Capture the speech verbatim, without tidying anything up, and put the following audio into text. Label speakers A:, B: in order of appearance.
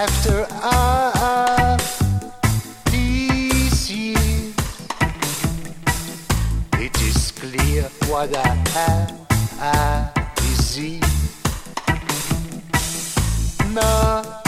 A: after all these years, it is clear what I have I is here. Not